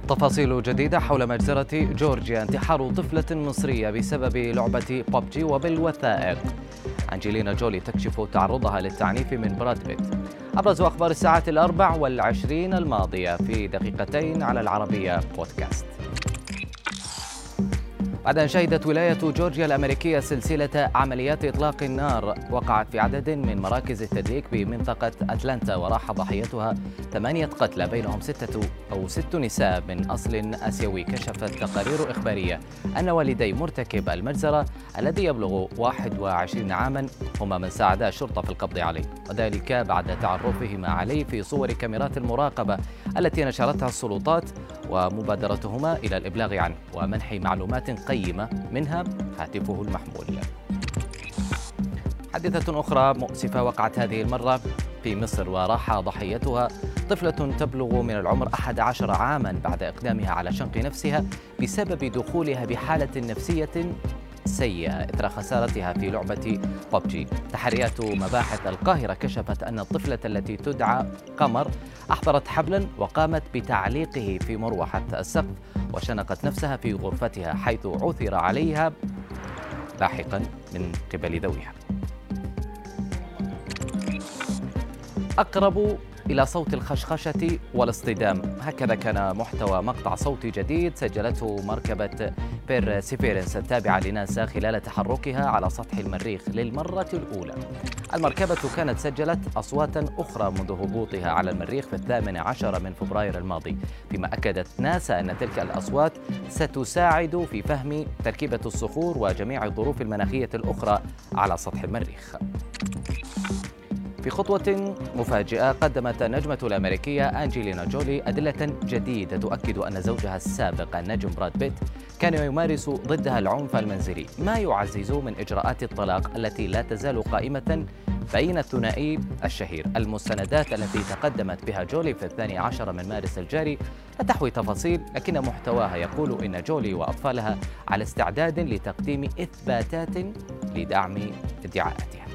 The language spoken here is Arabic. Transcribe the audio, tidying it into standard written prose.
تفاصيل جديدة حول مجزرة جورجيا، انتحار طفلة مصرية بسبب لعبة ببجي، وبالوثائق أنجلينا جولي تكشف تعرضها للتعنيف من براد بيت. أبرز أخبار الساعة 24 الماضية في دقيقتين على العربية بودكاست. بعد أن شهدت ولاية جورجيا الأمريكية سلسلة عمليات إطلاق النار وقعت في عدد من مراكز التدليك بمنطقة أتلانتا، وراح ضحيتها 8 قتلى بينهم 6 نساء من أصل آسيوي. كشفت تقارير إخبارية أن والدي مرتكب المجزرة الذي يبلغ 21 عاما هما من ساعدا الشرطة في القبض عليه، وذلك بعد تعرفهما عليه في صور كاميرات المراقبة التي نشرتها السلطات، ومبادرتهما إلى الإبلاغ عنه ومنح معلومات قيمة منها هاتفه المحمول. حادثة أخرى مؤسفة وقعت هذه المرة في مصر، وراح ضحيتها طفلة تبلغ من العمر 11 عاما بعد إقدامها على شنق نفسها بسبب دخولها بحالة نفسية سيئة إثر خسارتها في لعبة ببجي. تحريات مباحث القاهرة كشفت أن الطفلة التي تدعى قمر أحضرت حبلا وقامت بتعليقه في مروحة السقف، وشنقت نفسها في غرفتها حيث عثر عليها لاحقا من قبل ذويها. أقرب إلى صوت الخشخشة والاصطدام، هكذا كان محتوى مقطع صوتي جديد سجلته مركبة بيرسيفيرنس التابعة لناسا خلال تحركها على سطح المريخ للمرة الأولى. المركبة كانت سجلت أصواتا أخرى منذ هبوطها على المريخ في 18 من فبراير الماضي، فيما أكدت ناسا أن تلك الأصوات ستساعد في فهم تركيبة الصخور وجميع الظروف المناخية الأخرى على سطح المريخ. في خطوة مفاجئة، قدمت النجمة الأمريكية أنجلينا جولي أدلة جديدة تؤكد أن زوجها السابق النجم براد بيت كان يمارس ضدها العنف المنزلي، ما يعزز من إجراءات الطلاق التي لا تزال قائمة بين الثنائي الشهير. المستندات التي تقدمت بها جولي في 12 من مارس الجاري لا تحوي تفاصيل، لكن محتواها يقول إن جولي وأطفالها على استعداد لتقديم إثباتات لدعم ادعاءاتها.